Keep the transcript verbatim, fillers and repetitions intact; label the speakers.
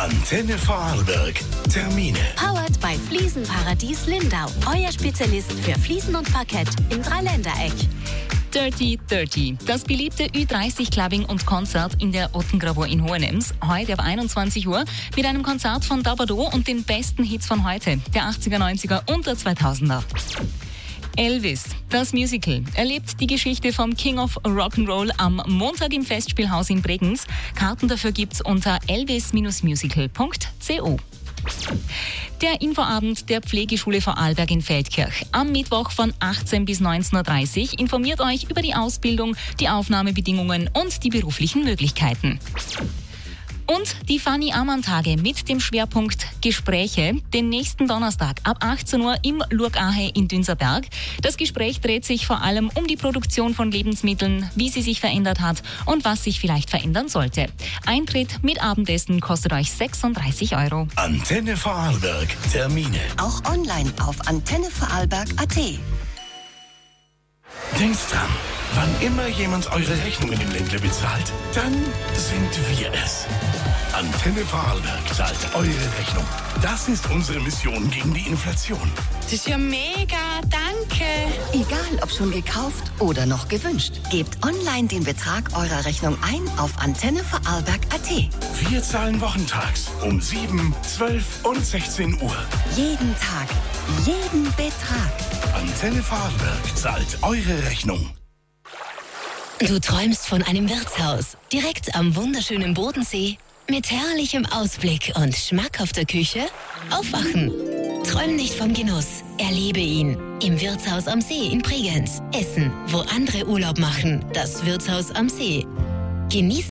Speaker 1: Antenne Vorarlberg. Termine.
Speaker 2: Powered bei Fliesenparadies Lindau. Euer Spezialist für Fliesen und Parkett im Dreiländereck.
Speaker 3: Dirty Dirty, das beliebte Ü dreißig Clubbing und Konzert in der Ottengrabour in Hohenems. Heute ab einundzwanzig Uhr mit einem Konzert von Dabado und den besten Hits von heute, der achtziger, neunziger und der zweitausender. Elvis, das Musical, erlebt die Geschichte vom King of Rock'n'Roll am Montag im Festspielhaus in Bregenz. Karten dafür gibt's unter elvis musical punkt co. Der Infoabend der Pflegeschule Vorarlberg in Feldkirch. Am Mittwoch von achtzehn bis neunzehn Uhr dreißig informiert euch über die Ausbildung, die Aufnahmebedingungen und die beruflichen Möglichkeiten. Und die Fanny Ammann-Tage mit dem Schwerpunkt Gespräche, den nächsten Donnerstag ab achtzehn Uhr im Lurgahe in Dünserberg. Das Gespräch dreht sich vor allem um die Produktion von Lebensmitteln, wie sie sich verändert hat und was sich vielleicht verändern sollte. Eintritt mit Abendessen kostet euch sechsunddreißig Euro.
Speaker 1: Antenne Vorarlberg. Termine.
Speaker 4: Auch online auf antenne vorarlberg punkt at.
Speaker 1: Denkt dran, wann immer jemand eure Rechnungen im Ländle bezahlt, dann sind wir es. Antenne Vorarlberg zahlt eure Rechnung. Das ist unsere Mission gegen die Inflation.
Speaker 5: Das ist ja mega, danke.
Speaker 4: Egal, ob schon gekauft oder noch gewünscht, gebt online den Betrag eurer Rechnung ein auf antenne vorarlberg punkt at.
Speaker 1: Wir zahlen wochentags um sieben, zwölf und sechzehn Uhr.
Speaker 4: Jeden Tag, jeden Betrag.
Speaker 1: Antenne Vorarlberg zahlt eure Rechnung.
Speaker 6: Du träumst von einem Wirtshaus direkt am wunderschönen Bodensee mit herrlichem Ausblick und schmackhafter Küche? Aufwachen! Träum nicht vom Genuss, erlebe ihn. Im Wirtshaus am See in Bregenz. Essen, wo andere Urlaub machen. Das Wirtshaus am See. Genieß